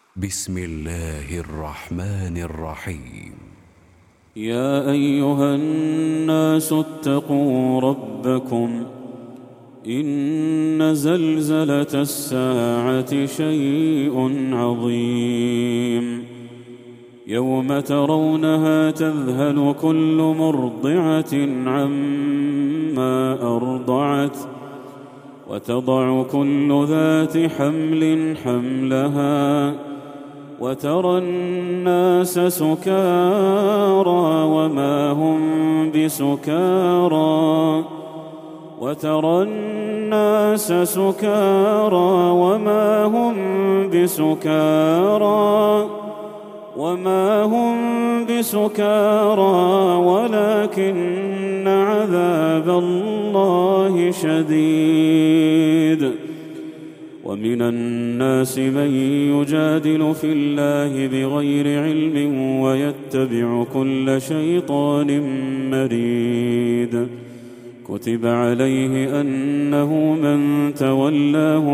بسم الله الرحمن الرحيم. يا أيها الناس اتقوا ربكم إن زلزلة الساعة شيء عظيم يوم ترونها تذهل كل مرضعة عما أرضعت وتضع كل ذات حمل حملها وترى الناس سكارى وما هم بسكارى ولكن عذاب الله شديد. ومن الناس من يجادل في الله بغير علم ويتبع كل شيطان مريد. كتب عليه أنه من تولاه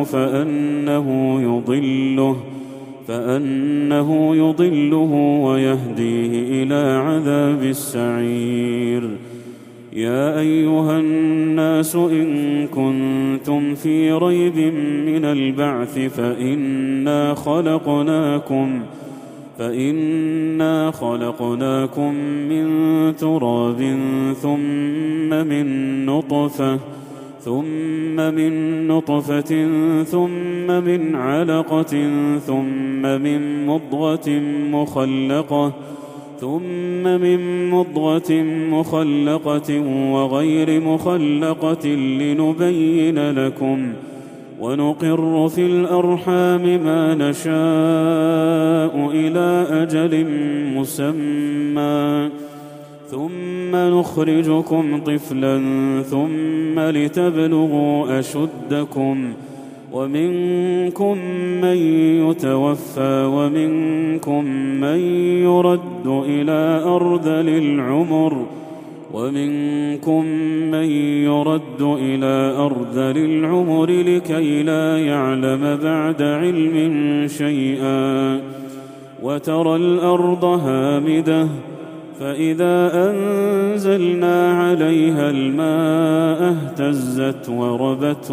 فأنه يضله ويهديه إلى عذاب السعير. يا أيها الناس إن كنتم في ريب من البعث فإنا خلقناكم من تراب ثم من نطفة ثم من علقة ثم من مضغة مخلقة وغير مخلقة لنبين لكم ونقر في الأرحام ما نشاء إلى أجل مسمى ثم نخرجكم طفلا ثم لتبلغوا أشدكم ومنكم من يتوفى ومنكم من يرد إلى أرذل العمر لكي لا يعلم بعد علم شيئا. وترى الأرض هامدة فإذا أنزلنا عليها الماء اهتزت وربت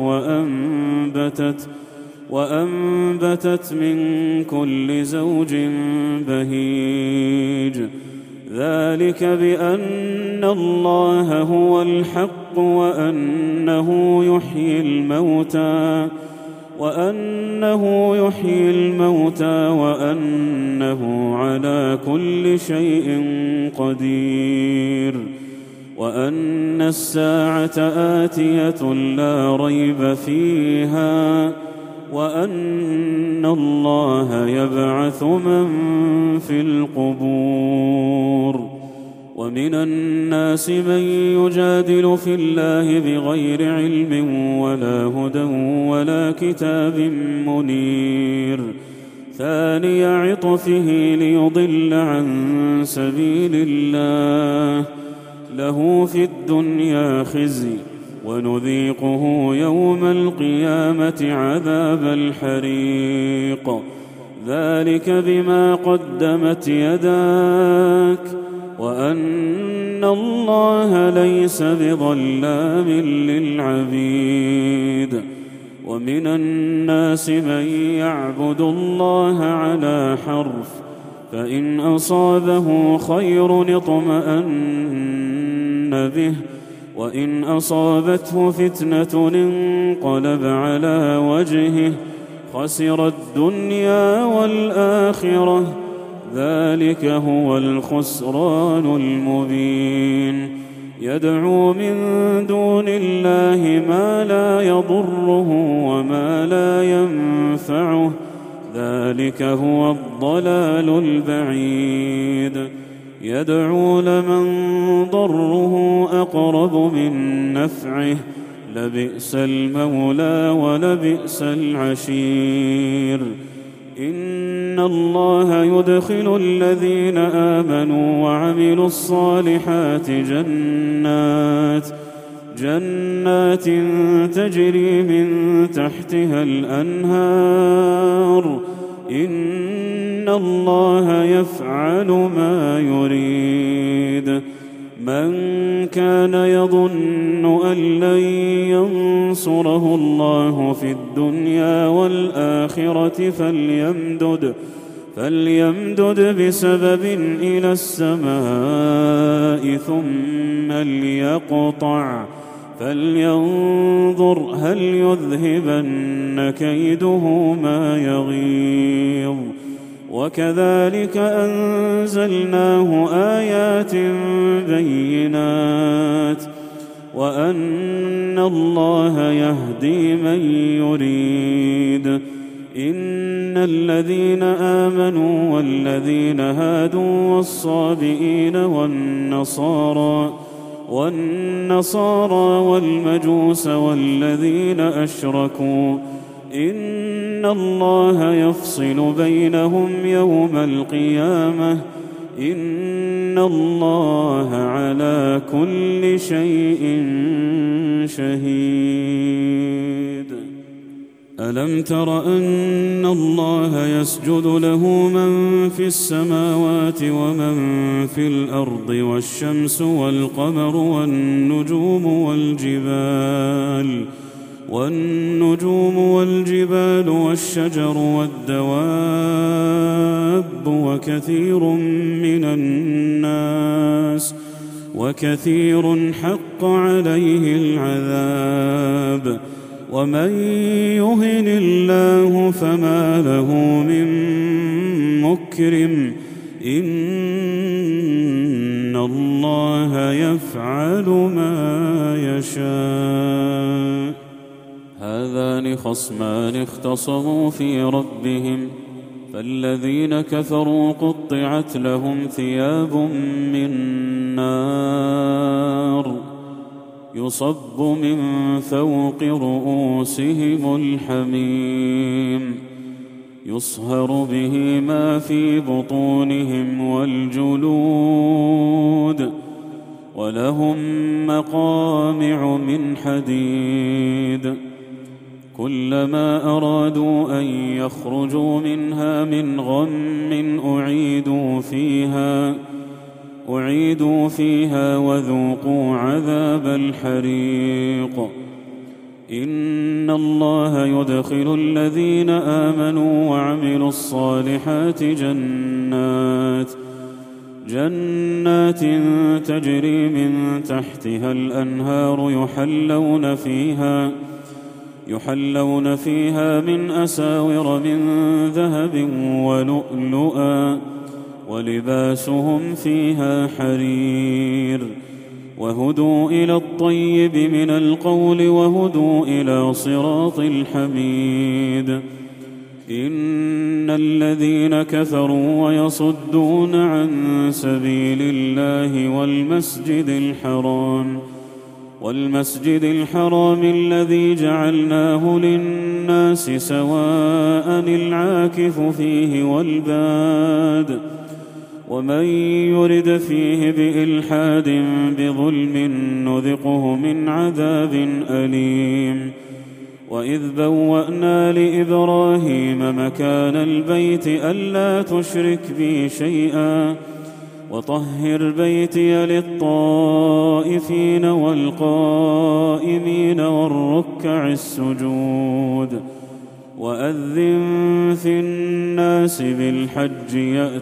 وأنبتت من كل زوج بهيج. ذلك بأن الله هو الحق وأنه يحيي الموتى وأنه على كل شيء قدير وأن الساعة آتية لا ريب فيها وأن الله يبعث من في القبور. ومن الناس من يجادل في الله بغير علم ولا هدى ولا كتاب منير. ثاني عطفه ليضل عن سبيل الله له في الدنيا خزي ونذيقه يوم القيامة عذاب الحريق. ذلك بما قدمت يداك وأن الله ليس بظلام للعبيد. ومن الناس من يعبد الله على حرف فإن أصابه خير اطمأن به وإن أصابته فتنة انقلب على وجهه خسر الدنيا والآخرة. ذلك هو الخسران المبين. يدعو من دون الله ما لا يضره وما لا ينفعه. ذلك هو الضلال البعيد. يدعو لمن ضره أقرب من نفعه لبئس المولى ولبئس العشير. إن الله يدخل الذين آمنوا وعملوا الصالحات جنات تجري من تحتها الأنهار. إن الله يفعل ما يريد. من كان يظن أن لن ينصره الله في الدنيا والآخرة فليمدد بسبب إلى السماء ثم ليقطع، فلينظر هل يذهبن كيده ما يغيظ. وكذلك أنزلناه آيات بينات وأن الله يهدي من يريد. إن الذين آمنوا والذين هادوا والصابئين والنصارى والمجوس والذين أشركوا إن الله يفصل بينهم يوم القيامة، إن الله على كل شيء شهيد. ألم تر أن الله يسجد له من في السماوات ومن في الأرض والشمس والقمر والنجوم والجبال والشجر والدواب وكثير حق عليه العذاب. ومن يهن الله فما له من مكرم، إن الله يفعل ما يشاء. هذان خصمان اختصموا في ربهم، فالذين كفروا قطعت لهم ثياب من نار يصب من فوق رؤوسهم الحميم، يصهر به ما في بطونهم والجلود، ولهم مقامع من حديد. كلما أرادوا أن يخرجوا منها من غم أعيدوا فيها وذوقوا عذاب الحريق. إن الله يدخل الذين آمنوا وعملوا الصالحات جنات تجري من تحتها الأنهار يحلون فيها من أساور من ذهب ولؤلؤا، ولباسهم فيها حرير. وهدوا إلى الطيب من القول وهدوا إلى صراط الحميد. إن الذين كفروا ويصدون عن سبيل الله والمسجد الحرام الذي جعلناه للناس سواء العاكف فيه والباد، ومن يرد فيه بإلحاد بظلم نذقه من عذاب أليم. وإذ بوأنا لإبراهيم مكان البيت ألا تشرك بي شيئا وطهر بيتي للطائفين والقائمين والركع السجود. وأذن في الناس بالحج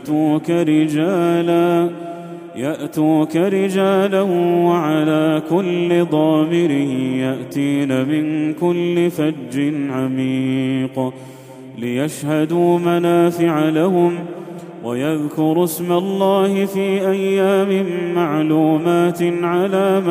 يأتوك رجالا وعلى كل ضامر يأتين من كل فج عميق ليشهدوا منافع لهم ويذكروا اسم الله في أيام معلومات على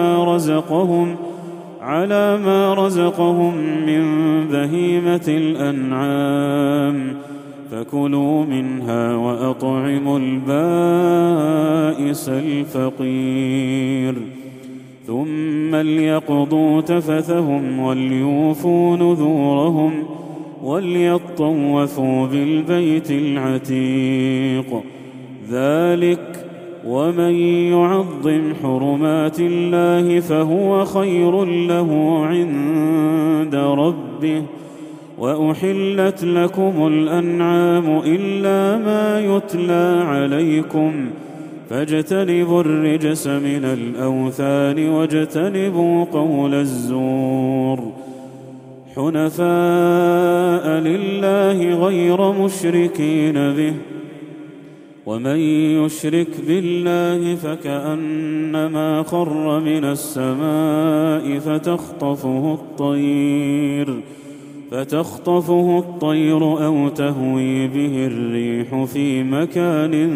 ما رزقهم من بهيمة الأنعام، فكلوا منها وأطعموا البائس الفقير. ثم ليقضوا تفثهم وليوفوا نذورهم وليطوفوا بالبيت العتيق. ذلك ومن يعظم حرمات الله فهو خير له عند ربه، وأحلت لكم الأنعام إلا ما يتلى عليكم فاجتنبوا الرجس من الأوثان واجتنبوا قول الزور حنفاء لله غير مشركين به ومن يشرك بالله فكأنما خر من السماء فتخطفه الطير أو تهوي به الريح في مكان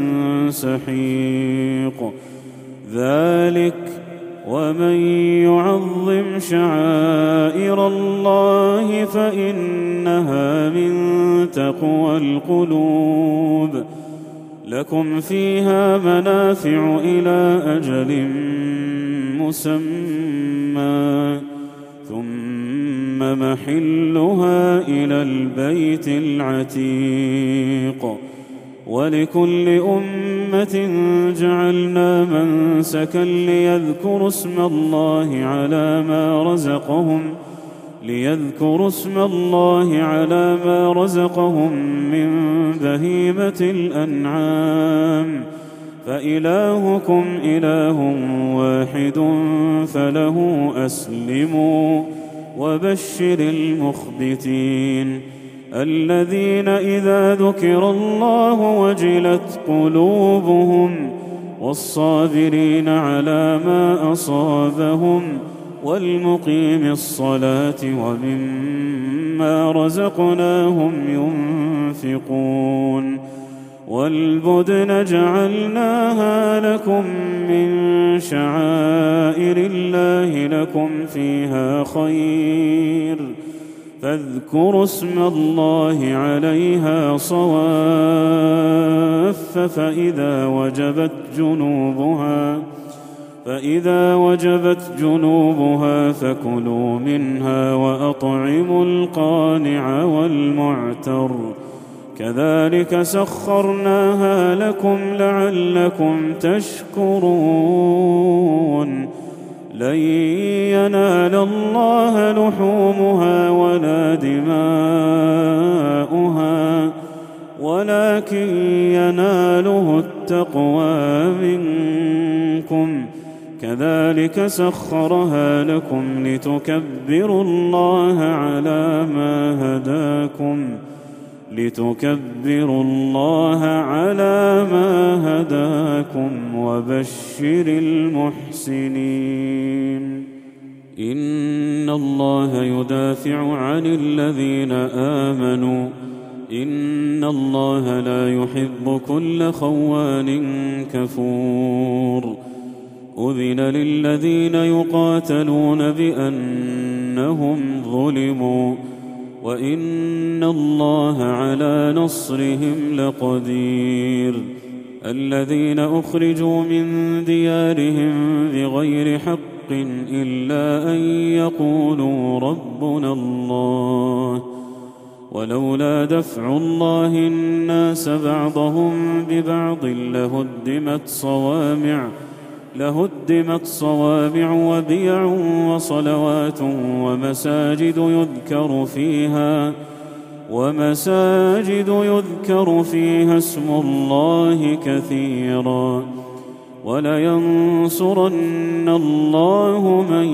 سحيق ذلك ومن يعظم شعائر الله فإنها من تقوى القلوب لكم فيها منافع إلى أجل مسمى ثم محلها إلى البيت العتيق ولكل أمة جعلنا منسكا ليذكروا اسم الله على ما رزقهم من بهيمة الأنعام فإلهكم إله واحد فله أسلموا وبشر المخبتين الذين إذا ذكر الله وجلت قلوبهم والصابرين على ما أصابهم والمقيم الصلاة ومما رزقناهم ينفقون والبدن جعلناها لكم من شعائر الله لكم فيها خير فاذكروا اسم الله عليها صواف فإذا وجبت جنوبها فكلوا منها وأطعموا القانع والمعتر كذلك سخرناها لكم لعلكم تشكرون لن ينال الله لحومها ولا دماؤها ولكن يناله التقوى منكم كذلك سخرها لكم لتكبروا الله على ما هداكم وبشر المحسنين إن الله يدافع عن الذين آمنوا إن الله لا يحب كل خوان كفور أذن للذين يقاتلون بأنهم ظلموا وإن الله على نصرهم لقدير الذين أخرجوا من ديارهم بغير حق إلا أن يقولوا ربنا الله ولولا دفع الله الناس بعضهم ببعض لهدمت صوامع وبيع وصلوات ومساجد يذكر فيها اسم الله كثيرا ولينصرن الله من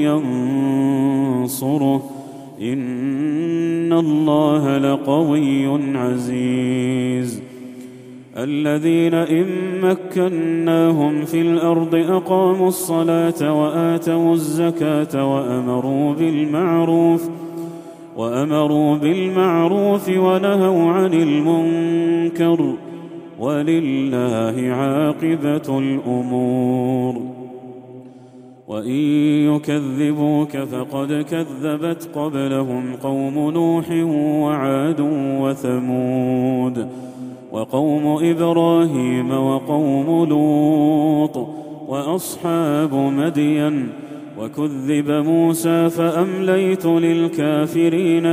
ينصره إن الله لقوي عزيز الذين إن مكناهم في الأرض أقاموا الصلاة وآتوا الزكاة وأمروا بالمعروف ونهوا عن المنكر ولله عاقبة الأمور وإن يكذبوك فقد كذبت قبلهم قوم نوح وعاد وثمود وقوم إبراهيم وقوم لوط وأصحاب مدين وكذب موسى فأمليت للكافرين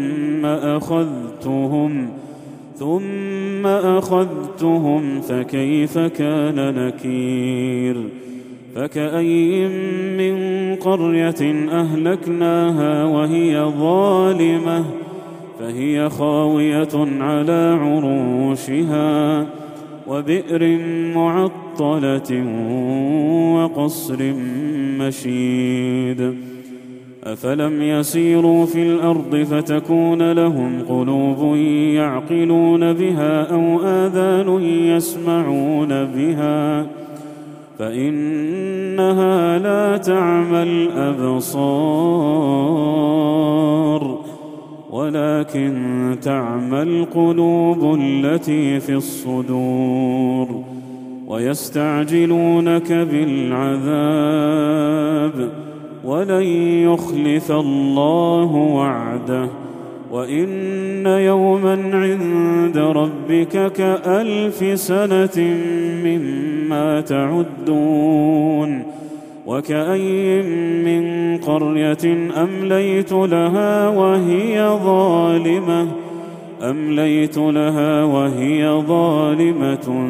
ثم أخذتهم فكيف كان نكير فكأي من قرية أهلكناها وهي ظالمة فهي خاوية على عروشها وبئر معطلة وقصر مشيد أفلم يسيروا في الأرض فتكون لهم قلوب يعقلون بها أو آذان يسمعون بها فإنها لا تعمى الأبصار ولكن تعمى القلوب التي في الصدور ويستعجلونك بالعذاب ولن يخلف الله وعده وإن يوما عند ربك كألف سنة مما تعدون وكأي من قرية أمليت لها وهي ظالمة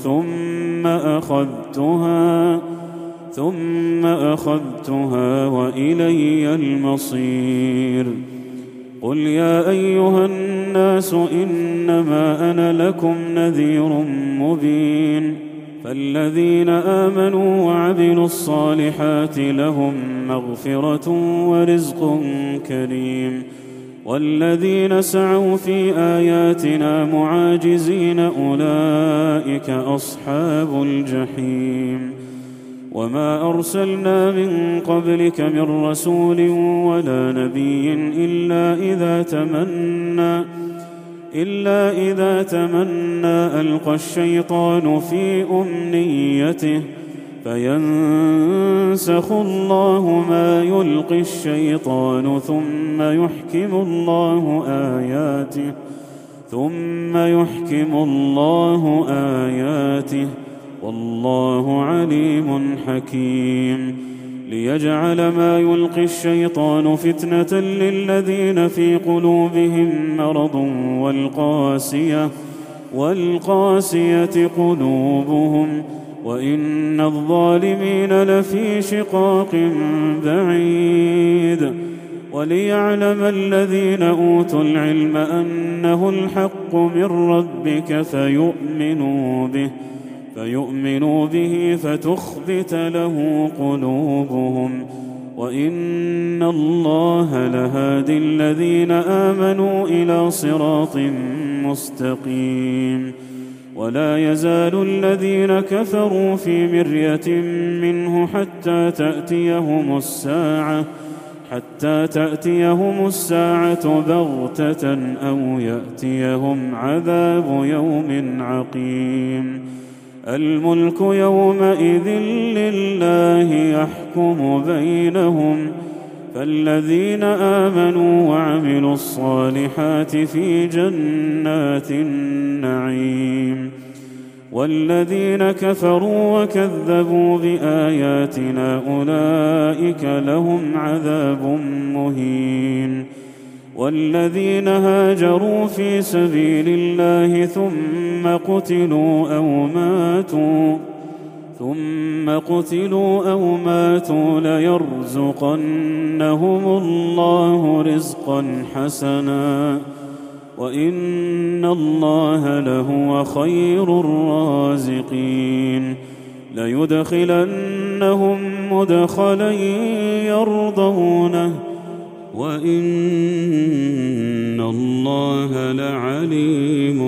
ثم أخذتها وإلي المصير قل يا أيها الناس إنما أنا لكم نذير مبين فالذين آمنوا وعملوا الصالحات لهم مغفرة ورزق كريم والذين سعوا في آياتنا معاجزين أولئك أصحاب الجحيم وما أرسلنا من قبلك من رسول ولا نبي إلا إذا تمنى ألقى الشيطان في أمنيته فينسخ الله ما يلقي الشيطان ثم يحكم الله آياته والله عليم حكيم ليجعل ما يلقي الشيطان فتنة للذين في قلوبهم مرض والقاسية قلوبهم وإن الظالمين لفي شقاق بعيد وليعلم الذين أوتوا العلم أنه الحق من ربك فيؤمنوا به فتخبت له قلوبهم وإن الله لهادي الذين آمنوا إلى صراط مستقيم ولا يزال الذين كفروا في مرية منه حتى تأتيهم الساعة بغتة أو يأتيهم عذاب يوم عقيم الملك يومئذ لله يحكم بينهم فالذين آمنوا وعملوا الصالحات في جنات النعيم والذين كفروا وكذبوا بآياتنا أولئك لهم عذاب مهين والذين هاجروا في سبيل الله ثم قتلوا أو ماتوا ليرزقنهم الله رزقا حسنا وإن الله لهو خير الرازقين ليدخلنهم مدخلا يرضونه وإن الله لعليم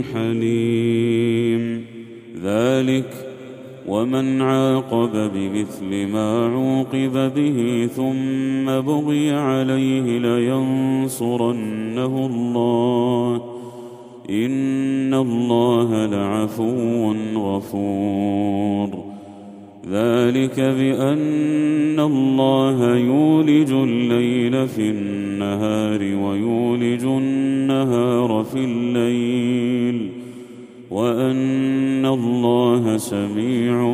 حليم ذلك ومن عاقب بمثل ما عوقب به ثم بغي عليه لينصرنه الله إن الله لعفو غفور ذلك بأن الله يولج الليل في النهار ويولج النهار في الليل وأن الله سميع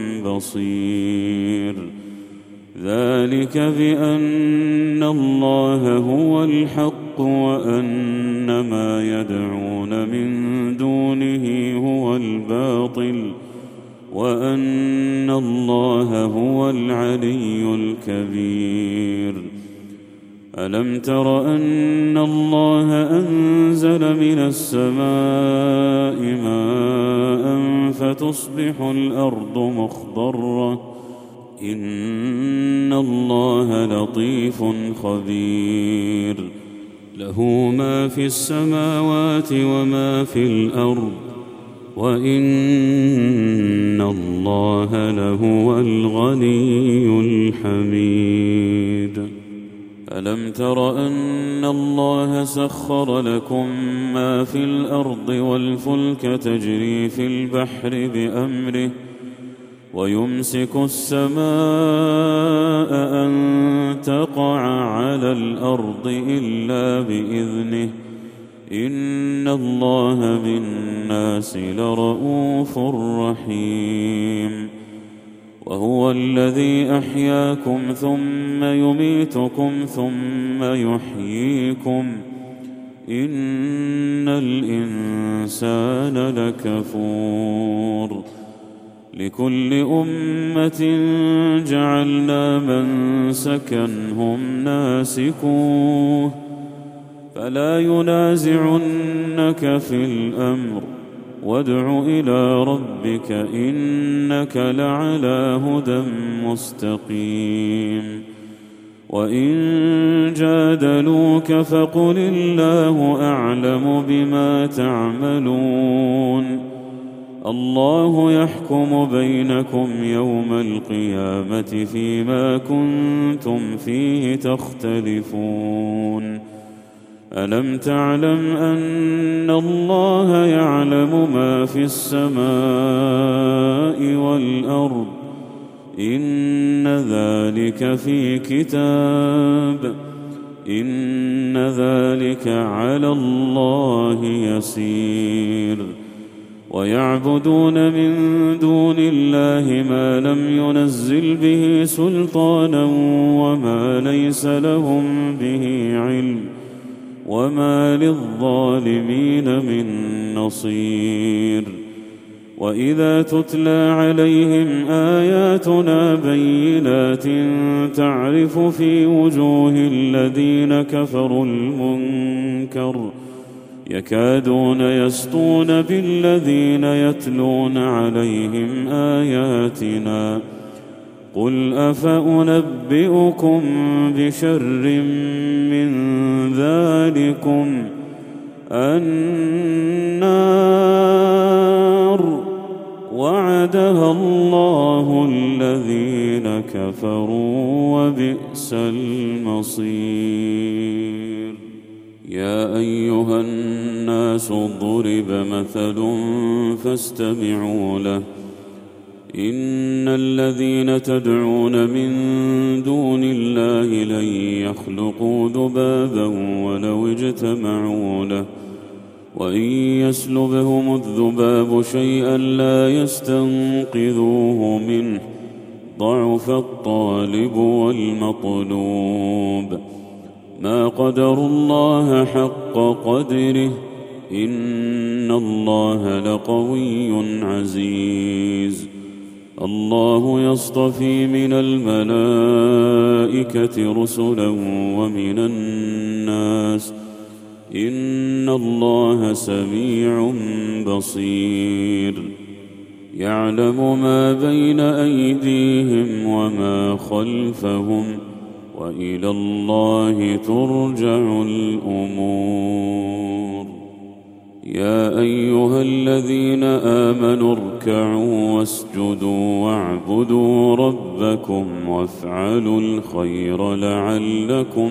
بصير ذلك بأن الله هو الحق وأن ما يدعون من دونه هو الباطل وأن الله هو العلي الكبير ألم تر أن الله أنزل من السماء ماء فتصبح الأرض مخضرة إن الله لطيف خبير له ما في السماوات وما في الأرض وإن الله لهو الغني الحميد ألم تر أن الله سخر لكم ما في الأرض والفلك تجري في البحر بأمره ويمسك السماء أن تقع على الأرض إلا بإذنه إن الله بالناس لرءوف رحيم وهو الذي أحياكم ثم يميتكم ثم يحييكم إن الإنسان لكفور لكل أمة جعلنا منسكا هم ناسكوه فلا ينازعنك في الأمر وادع إلى ربك إنك لعلى هدى مستقيم وإن جادلوك فقل الله أعلم بما تعملون الله يحكم بينكم يوم القيامة فيما كنتم فيه تختلفون ألم تعلم أن الله يعلم ما في السماء والأرض إن ذلك في كتاب إن ذلك على الله يسير ويعبدون من دون الله ما لم ينزل به سلطانا وما ليس لهم به علم وما للظالمين من نصير وإذا تتلى عليهم آياتنا بينات تعرف في وجوه الذين كفروا المنكر يكادون يسطون بالذين يتلون عليهم آياتنا قل أفأنبئكم بشر من ذلكم النار وعدها الله الذين كفروا وبئس المصير يا أيها الناس ضرب مثل فاستمعوا له إن الذين تدعون من دون الله لن يخلقوا ذبابا ولو اجتمعوا له وإن يسلبهم الذباب شيئا لا يستنقذوه منه ضعف الطالب والمطلوب ما قدروا الله حق قدره إن الله لقوي عزيز الله يصطفي من الملائكة رسلا ومن الناس إن الله سميع بصير يعلم ما بين أيديهم وما خلفهم وإلى الله ترجع الأمور يا أيها الذين آمنوا اركعوا واسجدوا واعبدوا ربكم وافعلوا الخير لعلكم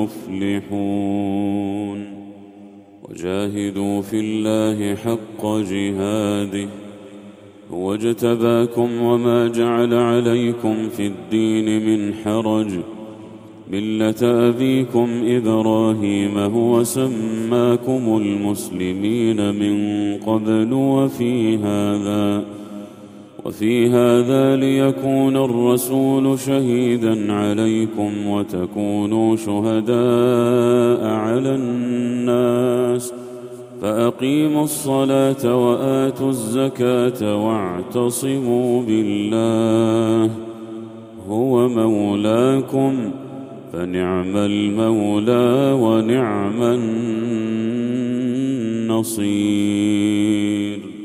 تفلحون وجاهدوا في الله حق جهاده هو اجتباكم وما جعل عليكم في الدين من حرج ملة أبيكم إبراهيم هو سماكم المسلمين من قبل وفي هذا ليكون الرسول شهيدا عليكم وتكونوا شهداء على الناس فأقيموا الصلاة وآتوا الزكاة واعتصموا بالله هو مولاكم فنعم المولى ونعم النصير.